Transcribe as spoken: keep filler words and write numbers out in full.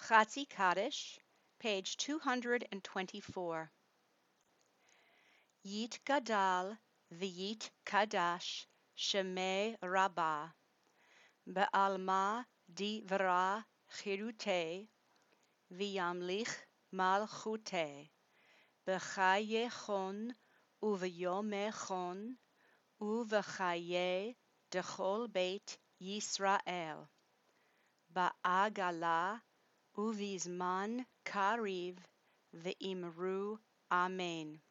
Chatzi Kaddish, page two hundred twenty-four. Yit Gadal v'yit Kadash Shemei Rabbah Be'alma Divra Chirutei V'yamlich Malchutei B'chayechon U'v'yomechon U'v'chaye Dechol Beit Yisrael Ba'agala Uvizman Kariv Ve'imru Amen.